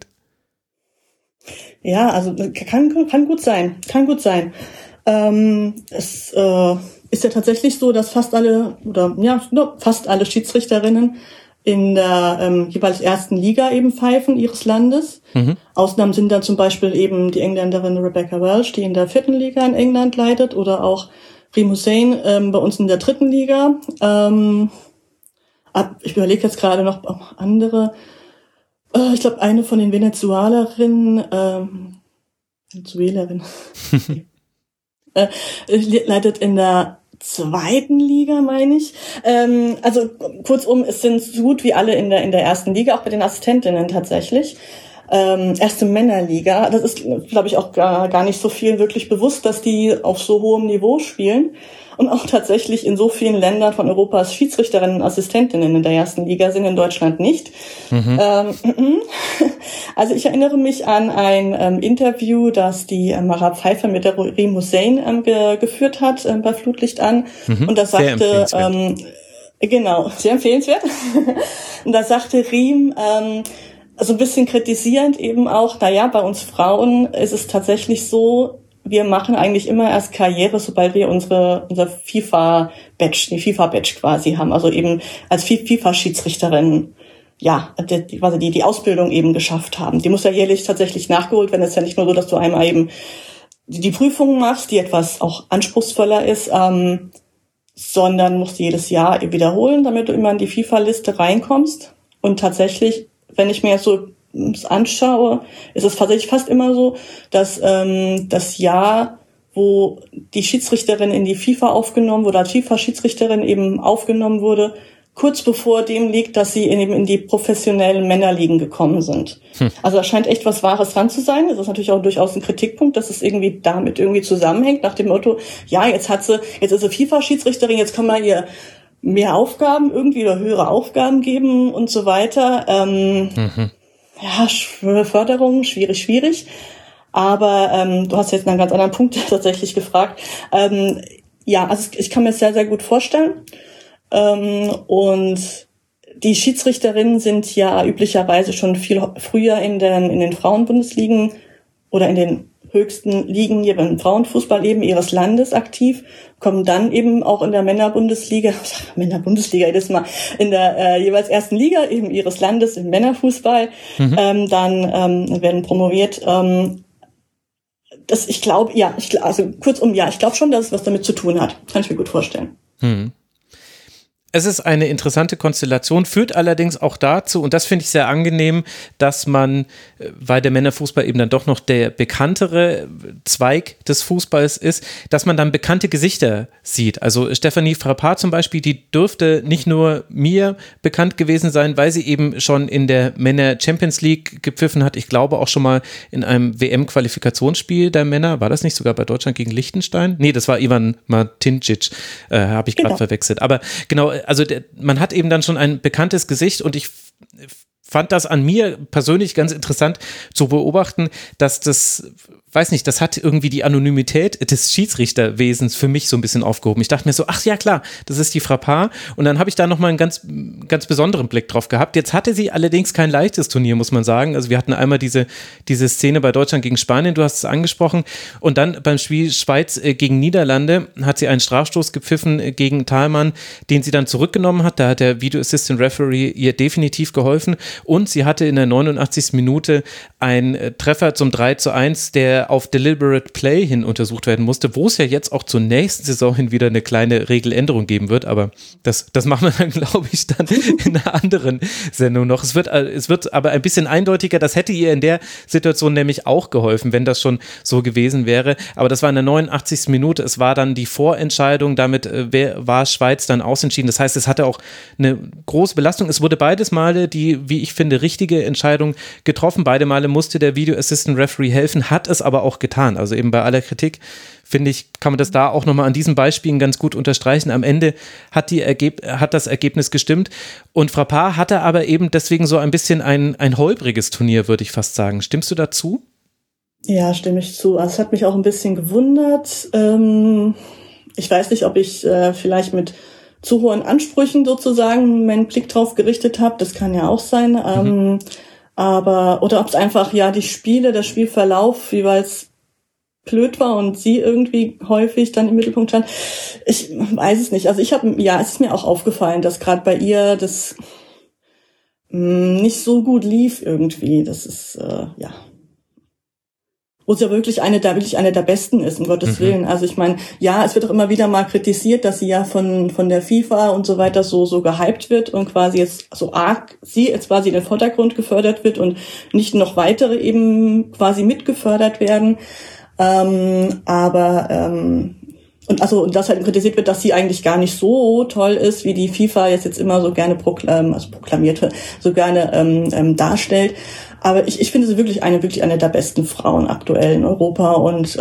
Ja, also kann gut sein, es ist ja tatsächlich so, dass fast alle Schiedsrichterinnen in der jeweils ersten Liga eben pfeifen ihres Landes. Ausnahmen sind dann zum Beispiel eben die Engländerin Rebecca Welch, die in der 4. Liga in England leitet, oder auch Reem Hussein bei uns in der 3. Liga. Ich überlege jetzt gerade noch andere. Ich glaube, eine von den Venezuelerinnen leitet in der 2. Liga, meine ich. Also kurzum, es sind so gut wie alle in der 1. Liga, auch bei den Assistentinnen tatsächlich. Erste Männerliga, das ist, glaube ich, auch gar nicht so viel wirklich bewusst, dass die auf so hohem Niveau spielen. Und auch tatsächlich in so vielen Ländern von Europas Schiedsrichterinnen und Assistentinnen in der 1. Liga sind, in Deutschland nicht. Also ich erinnere mich an ein Interview, das die Mara Pfeiffer mit der Reem Hussein geführt hat bei Flutlicht an. Und das sagte, genau, sehr empfehlenswert. Und da sagte Reem, also ein bisschen kritisierend eben auch, naja, bei uns Frauen ist es tatsächlich so, wir machen eigentlich immer erst Karriere, sobald wir unser FIFA-Badge, die FIFA-Badge quasi haben, also eben als FIFA-Schiedsrichterin, ja, quasi die Ausbildung eben geschafft haben. Die muss ja jährlich tatsächlich nachgeholt werden. Es ist ja nicht nur so, dass du einmal eben die Prüfung machst, die etwas auch anspruchsvoller ist, sondern musst jedes Jahr wiederholen, damit du immer in die FIFA-Liste reinkommst. Und tatsächlich, wenn ich mir jetzt so anschaue, ist es tatsächlich fast immer so, dass das Jahr, wo die Schiedsrichterin in die FIFA aufgenommen wurde, als FIFA-Schiedsrichterin eben aufgenommen wurde, kurz bevor dem liegt, dass sie eben in die professionellen Männerligen gekommen sind. Also da scheint echt was Wahres dran zu sein. Das ist natürlich auch durchaus ein Kritikpunkt, dass es irgendwie damit irgendwie zusammenhängt, nach dem Motto, ja, jetzt ist sie FIFA-Schiedsrichterin, jetzt kann man ihr mehr Aufgaben irgendwie oder höhere Aufgaben geben und so weiter. Ja, Förderung, schwierig. Aber du hast jetzt einen ganz anderen Punkt tatsächlich gefragt. Ja, also ich kann mir das sehr, sehr gut vorstellen. Und die Schiedsrichterinnen sind ja üblicherweise schon viel früher in den Frauenbundesligen oder in den höchsten Ligen hier beim Frauenfußball eben ihres Landes aktiv, kommen dann eben auch in der Männerbundesliga jedes Mal, in der jeweils 1. Liga eben ihres Landes im Männerfußball, dann werden promoviert. Ich glaube schon, dass es was damit zu tun hat. Kann ich mir gut vorstellen. Es ist eine interessante Konstellation, führt allerdings auch dazu, und das finde ich sehr angenehm, dass man, weil der Männerfußball eben dann doch noch der bekanntere Zweig des Fußballs ist, dass man dann bekannte Gesichter sieht. Also Stephanie Frappart zum Beispiel, die dürfte nicht nur mir bekannt gewesen sein, weil sie eben schon in der Männer-Champions League gepfiffen hat. Ich glaube auch schon mal in einem WM-Qualifikationsspiel der Männer. War das nicht sogar bei Deutschland gegen Liechtenstein? Nee, das war Ivan Martinčić, habe ich gerade verwechselt. Aber genau, also man hat eben dann schon ein bekanntes Gesicht und ich fand das an mir persönlich ganz interessant zu beobachten, dass das weiß nicht, das hat irgendwie die Anonymität des Schiedsrichterwesens für mich so ein bisschen aufgehoben. Ich dachte mir so, ach ja klar, das ist die Frappard. Und dann habe ich da nochmal einen ganz, ganz besonderen Blick drauf gehabt. Jetzt hatte sie allerdings kein leichtes Turnier, muss man sagen. Also wir hatten einmal diese Szene bei Deutschland gegen Spanien, du hast es angesprochen. Und dann beim Spiel Schweiz gegen Niederlande hat sie einen Strafstoß gepfiffen gegen Thalmann, den sie dann zurückgenommen hat. Da hat der Video Assistant Referee ihr definitiv geholfen. Und sie hatte in der 89. Minute einen Treffer zum 3:1, der auf Deliberate Play hin untersucht werden musste, wo es ja jetzt auch zur nächsten Saison hin wieder eine kleine Regeländerung geben wird, aber das machen wir dann, glaube ich, dann in einer anderen Sendung noch. Es wird aber ein bisschen eindeutiger, das hätte ihr in der Situation nämlich auch geholfen, wenn das schon so gewesen wäre, aber das war in der 89. Minute, es war dann die Vorentscheidung, damit war Schweiz dann ausentschieden, das heißt, es hatte auch eine große Belastung, es wurde beides Male die, wie ich finde, richtige Entscheidung getroffen, beide Male musste der Video Assistant Referee helfen, hat es aber auch getan. Also eben bei aller Kritik, finde ich, kann man das da auch nochmal an diesen Beispielen ganz gut unterstreichen. Am Ende hat das Ergebnis gestimmt und Frappard hatte aber eben deswegen so ein bisschen ein holpriges Turnier, würde ich fast sagen. Stimmst du dazu? Ja, stimme ich zu. Also es hat mich auch ein bisschen gewundert. Ich weiß nicht, ob ich vielleicht mit zu hohen Ansprüchen sozusagen meinen Blick drauf gerichtet habe. Das kann ja auch sein. Oder ob es einfach, der Spielverlauf jeweils blöd war und sie irgendwie häufig dann im Mittelpunkt stand. Ich weiß es nicht. Also es ist mir auch aufgefallen, dass gerade bei ihr das nicht so gut lief irgendwie. Das ist, wo sie ja wirklich eine der Besten ist, um Gottes Willen. Also ich meine, ja, es wird auch immer wieder mal kritisiert, dass sie ja von der FIFA und so weiter so gehypt wird und quasi jetzt so arg sie jetzt quasi in den Vordergrund gefördert wird und nicht noch weitere eben quasi mitgefördert werden. Und das halt kritisiert wird, dass sie eigentlich gar nicht so toll ist, wie die FIFA jetzt immer so gerne proklamiert, so gerne darstellt. Aber ich finde sie wirklich eine der besten Frauen aktuell in Europa und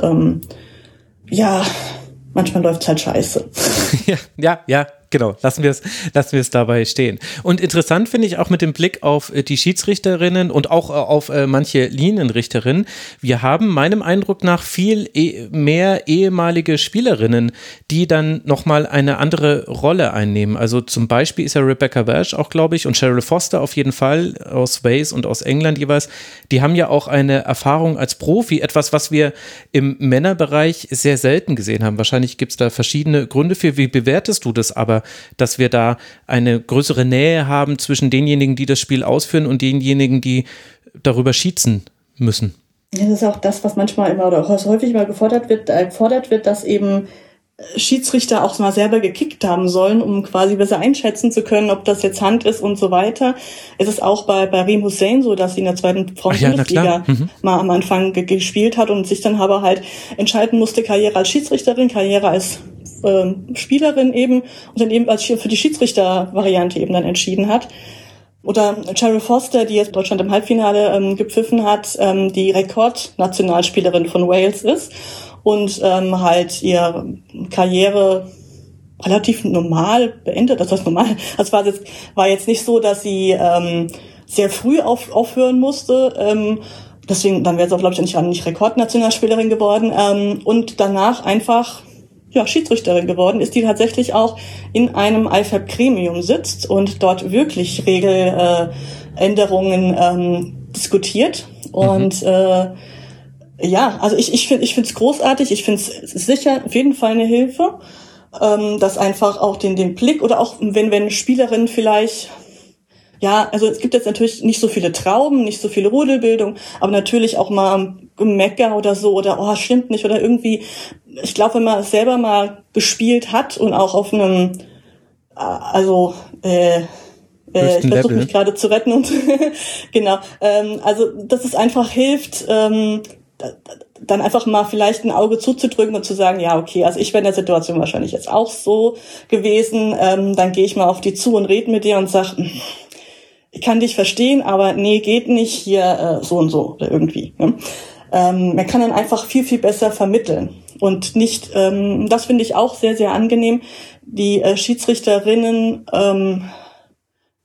manchmal läuft's halt scheiße. Ja, genau. Lassen wir es dabei stehen. Und interessant finde ich auch mit dem Blick auf die Schiedsrichterinnen und auch auf manche Linienrichterinnen. Wir haben meinem Eindruck nach viel mehr ehemalige Spielerinnen, die dann nochmal eine andere Rolle einnehmen. Also zum Beispiel ist ja Rebecca Welch auch, glaube ich, und Cheryl Foster auf jeden Fall aus Wales und aus England jeweils. Die haben ja auch eine Erfahrung als Profi, etwas, was wir im Männerbereich sehr selten gesehen haben. Wahrscheinlich gibt es da verschiedene Gründe für. Wie bewertest du das aber, dass wir da eine größere Nähe haben zwischen denjenigen, die das Spiel ausführen und denjenigen, die darüber schießen müssen? Ja, das ist auch das, was manchmal immer oder häufig mal gefordert wird, dass eben Schiedsrichter auch mal selber gekickt haben sollen, um quasi besser einschätzen zu können, ob das jetzt Hand ist und so weiter. Es ist auch bei Reem Hussein so, dass sie in der zweiten Frauen-Bundesliga mal am Anfang gespielt hat und sich dann aber halt entscheiden musste, Karriere als Schiedsrichterin, Karriere als Spielerin eben und dann eben für die Schiedsrichter-Variante eben dann entschieden hat. Oder Cheryl Foster, die jetzt Deutschland im Halbfinale gepfiffen hat, die Rekordnationalspielerin von Wales ist und halt ihre Karriere relativ normal beendet. Das heißt normal. Das war jetzt nicht so, dass sie sehr früh aufhören musste. Deswegen, dann wäre sie auch, glaube ich, nicht Rekordnationalspielerin geworden. Und danach einfach Schiedsrichterin geworden ist, die tatsächlich auch in einem IFAB-Gremium sitzt und dort wirklich Regeländerungen diskutiert. Und also ich finde es großartig. Ich finde es sicher auf jeden Fall eine Hilfe, dass einfach auch den Blick oder auch wenn Spielerinnen vielleicht also es gibt jetzt natürlich nicht so viele Trauben, nicht so viele Rudelbildung, aber natürlich auch mal Gemecker oder so oder stimmt nicht oder irgendwie. Ich glaube, wenn man es selber mal gespielt hat und auch auf einem, ich versuche mich gerade zu retten und genau, also dass es einfach hilft, dann einfach mal vielleicht ein Auge zuzudrücken und zu sagen, ja, okay, also ich wäre in der Situation wahrscheinlich jetzt auch so gewesen, dann gehe ich mal auf die zu und rede mit dir und sag, ich kann dich verstehen, aber nee, geht nicht hier so und so oder irgendwie. Ne? Man kann dann einfach viel, viel besser vermitteln und nicht, das finde ich auch sehr, sehr angenehm, die Schiedsrichterinnen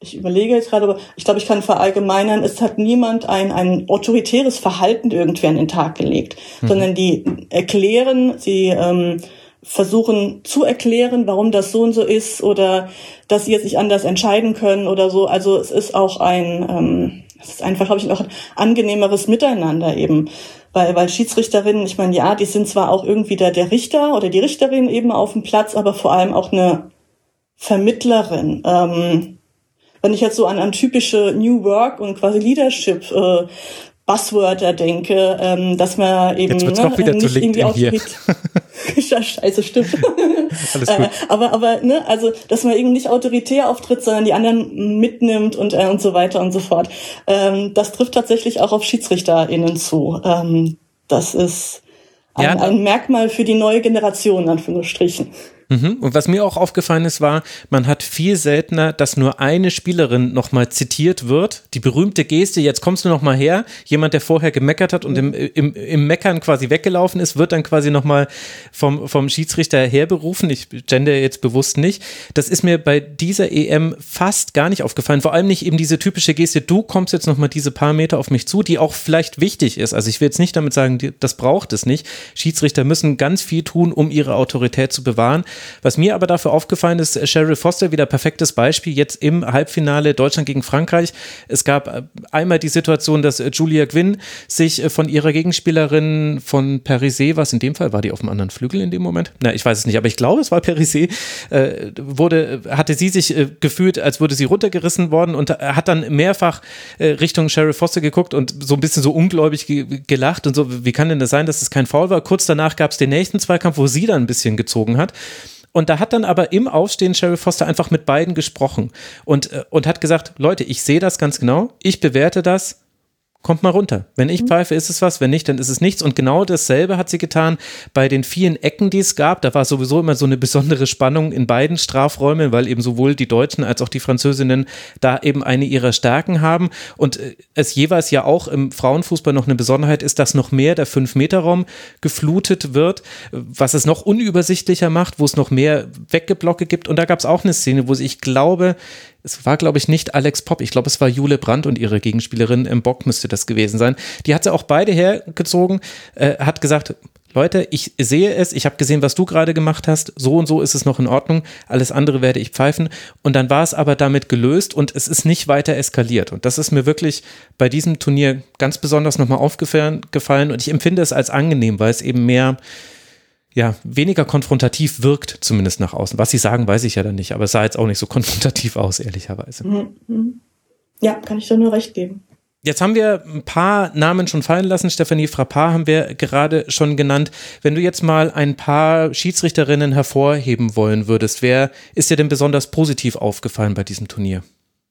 ich überlege jetzt gerade, aber ich glaube, ich kann verallgemeinern, es hat niemand ein autoritäres Verhalten irgendwie an den Tag gelegt, sondern die sie versuchen zu erklären, warum das so und so ist oder dass sie jetzt nicht anders entscheiden können oder so. Also es ist auch es ist einfach, glaube ich, auch ein angenehmeres Miteinander eben. Weil Schiedsrichterinnen, ich meine, ja, die sind zwar auch irgendwie der Richter oder die Richterin eben auf dem Platz, aber vor allem auch eine Vermittlerin. Wenn ich jetzt so an typische New Work und quasi Leadership Buzzwörter denke, dass man eben jetzt wird's doch wieder nicht zu LinkedIn hier. Scheiße, stimmt. Alles gut. Aber also dass man eben nicht autoritär auftritt, sondern die anderen mitnimmt und so weiter und so fort. Das trifft tatsächlich auch auf SchiedsrichterInnen zu. Das ist ein Merkmal für die neue Generation, in Anführungsstrichen. Und was mir auch aufgefallen ist, war, man hat viel seltener, dass nur eine Spielerin nochmal zitiert wird. Die berühmte Geste, jetzt kommst du nochmal her. Jemand, der vorher gemeckert hat und im Meckern quasi weggelaufen ist, wird dann quasi nochmal vom Schiedsrichter herberufen. Ich gender jetzt bewusst nicht. Das ist mir bei dieser EM fast gar nicht aufgefallen. Vor allem nicht eben diese typische Geste, du kommst jetzt nochmal diese paar Meter auf mich zu, die auch vielleicht wichtig ist. Also ich will jetzt nicht damit sagen, das braucht es nicht. Schiedsrichter müssen ganz viel tun, um ihre Autorität zu bewahren. Was mir aber dafür aufgefallen ist, Cheryl Foster, wieder perfektes Beispiel, jetzt im Halbfinale Deutschland gegen Frankreich. Es gab einmal die Situation, dass Julia Gwynn sich von ihrer Gegenspielerin von Parisé, was in dem Fall, war die auf dem anderen Flügel in dem Moment? Na, ich weiß es nicht, aber ich glaube, es war Parisé, hatte sie sich gefühlt, als würde sie runtergerissen worden und hat dann mehrfach Richtung Cheryl Foster geguckt und so ein bisschen so ungläubig gelacht und so, wie kann denn das sein, dass es kein Foul war? Kurz danach gab es den nächsten Zweikampf, wo sie dann ein bisschen gezogen hat. Und da hat dann aber im Aufstehen Cheryl Foster einfach mit beiden gesprochen und hat gesagt, Leute, ich sehe das ganz genau, ich bewerte das, kommt mal runter. Wenn ich pfeife, ist es was, wenn nicht, dann ist es nichts. Und genau dasselbe hat sie getan bei den vielen Ecken, die es gab. Da war sowieso immer so eine besondere Spannung in beiden Strafräumen, weil eben sowohl die Deutschen als auch die Französinnen da eben eine ihrer Stärken haben. Und es jeweils ja auch im Frauenfußball noch eine Besonderheit ist, dass noch mehr der 5-Meter-Raum geflutet wird, was es noch unübersichtlicher macht, wo es noch mehr Weggeblocke gibt. Und da gab es auch eine Szene, wo es war, glaube ich, nicht Alex Popp. Ich glaube, es war Jule Brandt und ihre Gegenspielerin im Bock müsste das gewesen sein. Die hat sie auch beide hergezogen, hat gesagt, Leute, ich sehe es, ich habe gesehen, was du gerade gemacht hast, so und so ist es noch in Ordnung, alles andere werde ich pfeifen. Und dann war es aber damit gelöst und es ist nicht weiter eskaliert. Und das ist mir wirklich bei diesem Turnier ganz besonders nochmal aufgefallen und ich empfinde es als angenehm, weil es eben weniger konfrontativ wirkt, zumindest nach außen. Was sie sagen, weiß ich ja dann nicht, aber es sah jetzt auch nicht so konfrontativ aus, ehrlicherweise. Ja, kann ich dir nur recht geben. Jetzt haben wir ein paar Namen schon fallen lassen. Stephanie Frappart haben wir gerade schon genannt. Wenn du jetzt mal ein paar Schiedsrichterinnen hervorheben wollen würdest, wer ist dir denn besonders positiv aufgefallen bei diesem Turnier?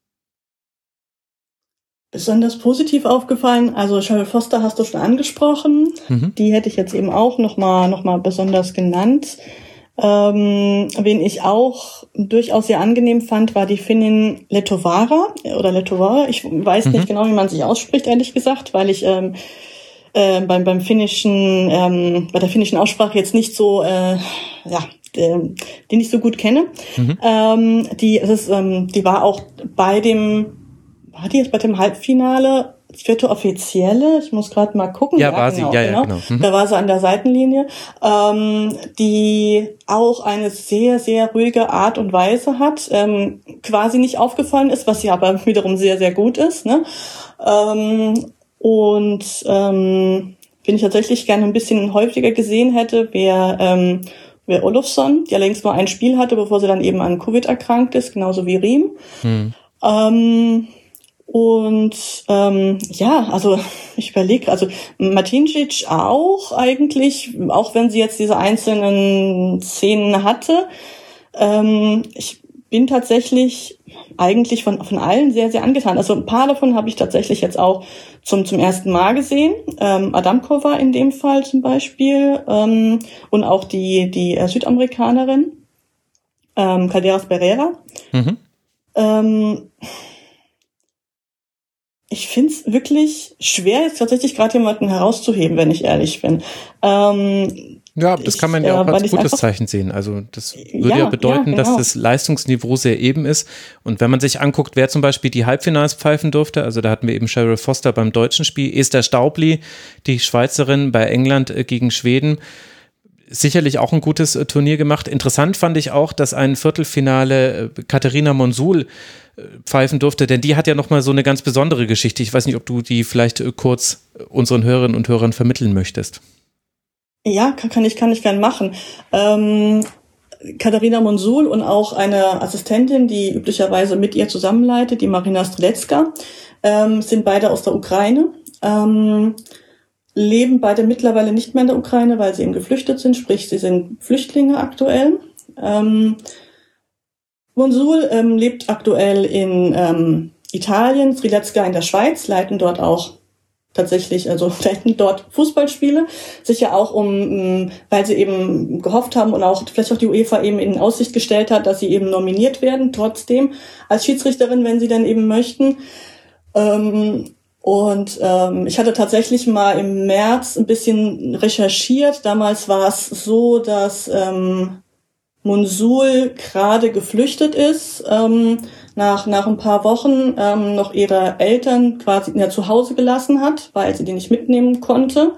Besonders positiv aufgefallen, also Cheryl Foster hast du schon angesprochen, die hätte ich jetzt eben auch noch mal besonders genannt. Wen ich auch durchaus sehr angenehm fand, war die Finnin Letovara, ich weiß nicht genau, wie man sich ausspricht, ehrlich gesagt, weil ich beim finnischen, bei der finnischen Aussprache jetzt nicht so, den nicht so gut kenne. Die war auch war die jetzt bei dem Halbfinale, vierte Offizielle, ich muss gerade mal gucken. Ja, war genau, sie, genau. Da war sie an der Seitenlinie, die auch eine sehr, sehr ruhige Art und Weise hat, quasi nicht aufgefallen ist, was ja aber wiederum sehr, sehr gut ist, ne? Wen ich tatsächlich gerne ein bisschen häufiger gesehen hätte, wäre Olofsson, die allerdings nur ein Spiel hatte, bevor sie dann eben an Covid erkrankt ist, genauso wie Riem. Also ich überlege, also Martinčić auch eigentlich, auch wenn sie jetzt diese einzelnen Szenen hatte. Ich bin tatsächlich eigentlich von allen sehr, sehr angetan. Also ein paar davon habe ich tatsächlich jetzt auch zum ersten Mal gesehen. Adamkova in dem Fall zum Beispiel und auch die Südamerikanerin Calderas Pereira. ich finde es wirklich schwer, jetzt tatsächlich gerade jemanden herauszuheben, wenn ich ehrlich bin. Ja, das kann man ja auch als gutes Zeichen sehen. Also das würde ja bedeuten, dass das Leistungsniveau sehr eben ist. Und wenn man sich anguckt, wer zum Beispiel die Halbfinals pfeifen durfte, also da hatten wir eben Cheryl Foster beim deutschen Spiel, Esther Staubli, die Schweizerin bei England gegen Schweden, sicherlich auch ein gutes Turnier gemacht. Interessant fand ich auch, dass ein Viertelfinale Katharina Monsul pfeifen durfte, denn die hat ja nochmal so eine ganz besondere Geschichte. Ich weiß nicht, ob du die vielleicht kurz unseren Hörerinnen und Hörern vermitteln möchtest. Ja, kann ich gern machen. Katharina Monsul und auch eine Assistentin, die üblicherweise mit ihr zusammenleitet, die Marina Strelecka, sind beide aus der Ukraine, leben beide mittlerweile nicht mehr in der Ukraine, weil sie eben geflüchtet sind, sprich, sie sind Flüchtlinge aktuell. Monsul lebt aktuell in Italien, Strelecka in der Schweiz, leiten dort Fußballspiele, sicher auch weil sie eben gehofft haben und auch vielleicht auch die UEFA eben in Aussicht gestellt hat, dass sie eben nominiert werden, trotzdem als Schiedsrichterin, wenn sie dann eben möchten. Ich hatte tatsächlich mal im März ein bisschen recherchiert. Damals war es so, dass Monsul gerade geflüchtet ist, nach ein paar Wochen noch ihre Eltern quasi zu Hause gelassen hat, weil sie die nicht mitnehmen konnte.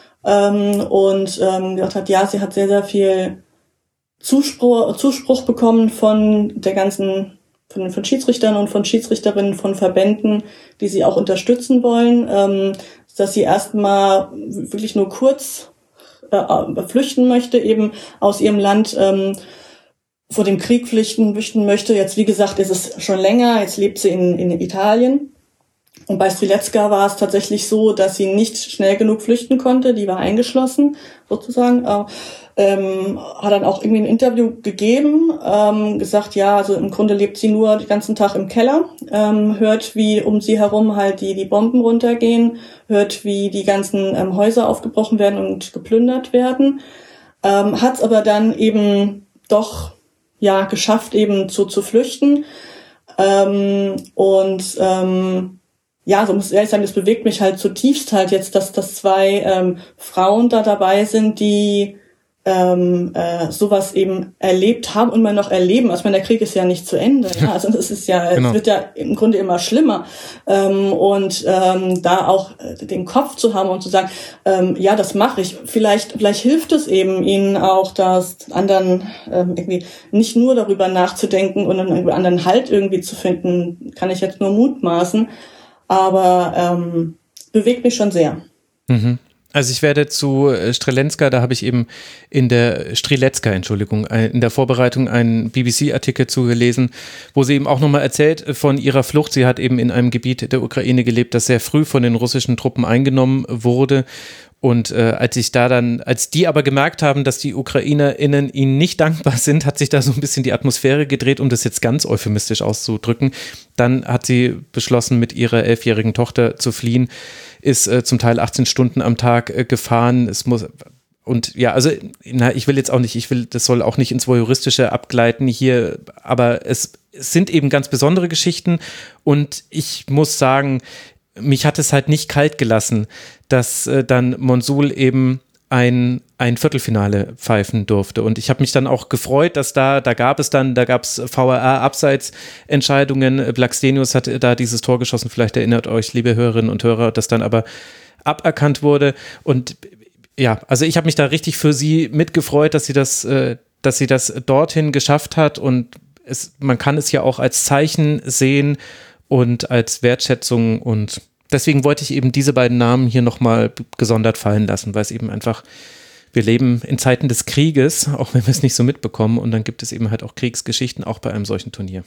Gesagt hat, ja, sie hat sehr, sehr viel Zuspruch bekommen von von Schiedsrichtern und von Schiedsrichterinnen, von Verbänden, die sie auch unterstützen wollen, dass sie erstmal wirklich nur kurz flüchten möchte, eben aus ihrem Land, vor dem Krieg flüchten möchte. Jetzt, wie gesagt, ist es schon länger, jetzt lebt sie in Italien. Und bei Strelecka war es tatsächlich so, dass sie nicht schnell genug flüchten konnte, die war eingeschlossen, sozusagen. Hat dann auch irgendwie ein Interview gegeben, gesagt, ja, also im Grunde lebt sie nur den ganzen Tag im Keller, hört, wie um sie herum halt die Bomben runtergehen, hört, wie die ganzen Häuser aufgebrochen werden und geplündert werden, hat aber dann eben doch geschafft, eben zu flüchten. So muss ich ehrlich sagen, das bewegt mich halt zutiefst halt jetzt, dass zwei Frauen da dabei sind, die sowas eben erlebt haben und man noch erleben. Also der Krieg ist ja nicht zu Ende. Ja? Also das ist ja, genau. Es wird ja im Grunde immer schlimmer. Da auch den Kopf zu haben und zu sagen, ja, das mache ich. Vielleicht hilft es eben ihnen auch, dass anderen irgendwie nicht nur darüber nachzudenken und einen anderen Halt irgendwie zu finden, kann ich jetzt nur mutmaßen. Aber bewegt mich schon sehr. Mhm. Also ich werde zu Strelecka, da habe ich eben in der Vorbereitung einen BBC-Artikel zugelesen, wo sie eben auch nochmal erzählt von ihrer Flucht. Sie hat eben in einem Gebiet der Ukraine gelebt, das sehr früh von den russischen Truppen eingenommen wurde. Und als die aber gemerkt haben, dass die UkrainerInnen ihnen nicht dankbar sind, hat sich da so ein bisschen die Atmosphäre gedreht, um das jetzt ganz euphemistisch auszudrücken. Dann hat sie beschlossen, mit ihrer 11-jährigen Tochter zu fliehen, ist zum Teil 18 Stunden am Tag gefahren. Das soll auch nicht ins Voyeuristische abgleiten hier, aber es sind eben ganz besondere Geschichten und ich muss sagen, mich hat es halt nicht kalt gelassen, dass dann Monsul eben ein Viertelfinale pfeifen durfte. Und ich habe mich dann auch gefreut, dass da gab es VAR-Abseitsentscheidungen. Blackstenius hat da dieses Tor geschossen. Vielleicht erinnert euch, liebe Hörerinnen und Hörer, das dann aber aberkannt wurde. Und ja, also ich habe mich da richtig für sie mitgefreut, dass sie das dorthin geschafft hat. Und man kann es ja auch als Zeichen sehen und als Wertschätzung, und deswegen wollte ich eben diese beiden Namen hier nochmal gesondert fallen lassen, weil es eben einfach, wir leben in Zeiten des Krieges, auch wenn wir es nicht so mitbekommen, und dann gibt es eben halt auch Kriegsgeschichten, auch bei einem solchen Turnier.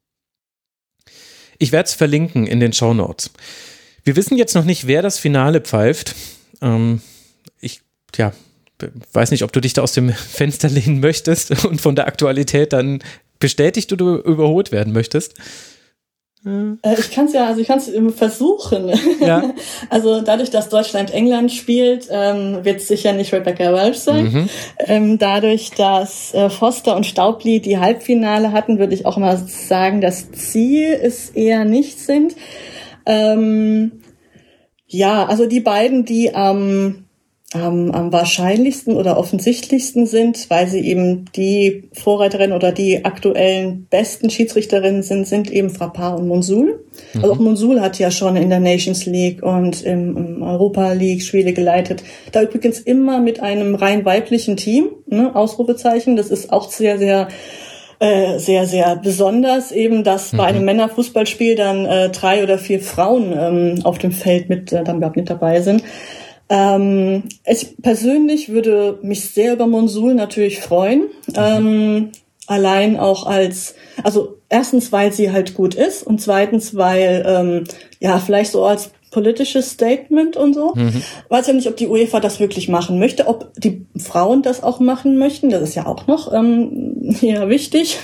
Ich werde es verlinken in den Shownotes. Wir wissen jetzt noch nicht, wer das Finale pfeift. Ich weiß nicht, ob du dich da aus dem Fenster lehnen möchtest und von der Aktualität dann bestätigt oder überholt werden möchtest. Ich kann es versuchen. Ja. Also dadurch, dass Deutschland England spielt, wird es sicher nicht Rebecca Welch sein. Dadurch, dass Foster und Staubli die Halbfinale hatten, würde ich auch mal sagen, das Ziel es eher nicht sind. Ja, also die beiden, die am wahrscheinlichsten oder offensichtlichsten sind, weil sie eben die Vorreiterinnen oder die aktuellen besten Schiedsrichterinnen sind eben Frappart und Monsul. Also auch Monsul hat ja schon in der Nations League und im Europa League Spiele geleitet. Da übrigens immer mit einem rein weiblichen Team, ne, Ausrufezeichen. Das ist auch sehr, sehr besonders eben, dass bei einem Männerfußballspiel dann 3 oder 4 Frauen auf dem Feld dann überhaupt nicht dabei sind. Ich persönlich würde mich sehr über Monsul natürlich freuen. Allein auch also erstens, weil sie halt gut ist und zweitens, weil, vielleicht so als politisches Statement und so. Weiß ja nicht, ob die UEFA das wirklich machen möchte, ob die Frauen das auch machen möchten. Das ist ja auch noch wichtig.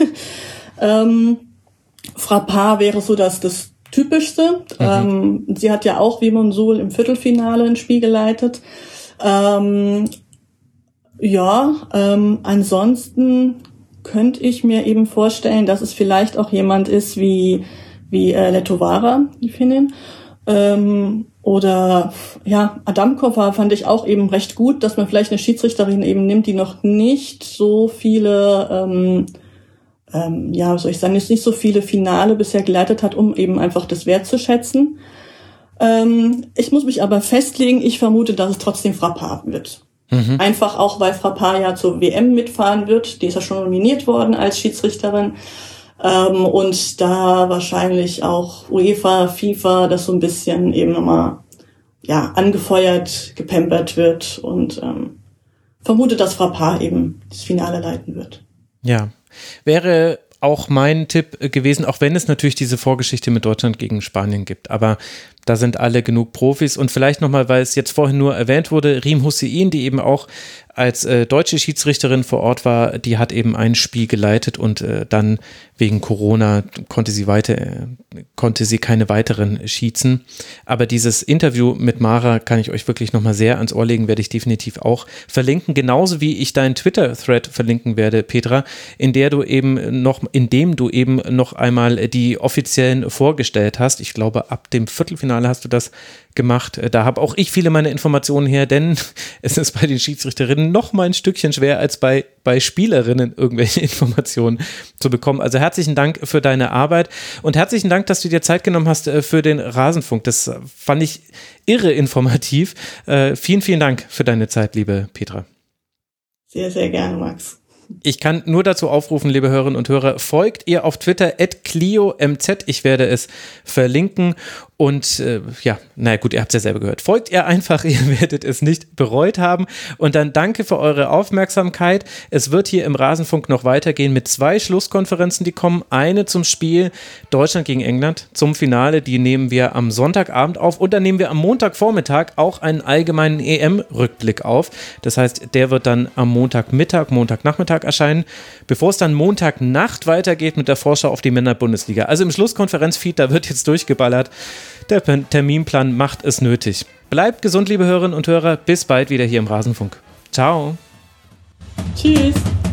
Frappart wäre so das Typischste. Sie hat ja auch wie Monsul im Viertelfinale ein Spiel geleitet. Ansonsten könnte ich mir eben vorstellen, dass es vielleicht auch jemand ist wie Letovara, die Finnin. Adamkova fand ich auch eben recht gut, dass man vielleicht eine Schiedsrichterin eben nimmt, die noch nicht so viele nicht so viele Finale bisher geleitet hat, um eben einfach das wertzuschätzen. Ich muss mich aber festlegen, ich vermute, dass es trotzdem Frappart wird. Einfach auch, weil Frappart ja zur WM mitfahren wird. Die ist ja schon nominiert worden als Schiedsrichterin. Und da wahrscheinlich auch UEFA, FIFA das so ein bisschen eben nochmal angefeuert, gepampert wird und vermute, dass Frappart eben das Finale leiten wird. Ja. Wäre auch mein Tipp gewesen, auch wenn es natürlich diese Vorgeschichte mit Deutschland gegen Spanien gibt, aber da sind alle genug Profis und vielleicht nochmal, weil es jetzt vorhin nur erwähnt wurde, Riem Hussein, die eben auch als deutsche Schiedsrichterin vor Ort war, die hat eben ein Spiel geleitet und dann wegen Corona konnte sie keine weiteren schießen. Aber dieses Interview mit Mara kann ich euch wirklich nochmal sehr ans Ohr legen, werde ich definitiv auch verlinken, genauso wie ich deinen Twitter-Thread verlinken werde, Petra, in dem du eben noch einmal die Offiziellen vorgestellt hast. Ich glaube, ab dem Viertelfinale hast du das gemacht. Da habe auch ich viele meiner Informationen her, denn es ist bei den Schiedsrichterinnen noch mal ein Stückchen schwer als bei Spielerinnen irgendwelche Informationen zu bekommen. Also herzlichen Dank für deine Arbeit und herzlichen Dank, dass du dir Zeit genommen hast für den Rasenfunk. Das fand ich irre informativ. Vielen, vielen Dank für deine Zeit, liebe Petra. Sehr, sehr gerne, Max. Ich kann nur dazu aufrufen, liebe Hörerinnen und Hörer, folgt ihr auf Twitter @cliomz. Ich werde es verlinken. Und ihr habt es ja selber gehört. Folgt ihr einfach, ihr werdet es nicht bereut haben. Und dann danke für eure Aufmerksamkeit. Es wird hier im Rasenfunk noch weitergehen mit 2 Schlusskonferenzen, die kommen. Eine zum Spiel Deutschland gegen England zum Finale, die nehmen wir am Sonntagabend auf. Und dann nehmen wir am Montagvormittag auch einen allgemeinen EM-Rückblick auf. Das heißt, der wird dann am Montagnachmittag erscheinen, bevor es dann Montagnacht weitergeht mit der Vorschau auf die Männer-Bundesliga. Also im Schlusskonferenzfeed, da wird jetzt durchgeballert. Der Terminplan macht es nötig. Bleibt gesund, liebe Hörerinnen und Hörer. Bis bald wieder hier im Rasenfunk. Ciao. Tschüss.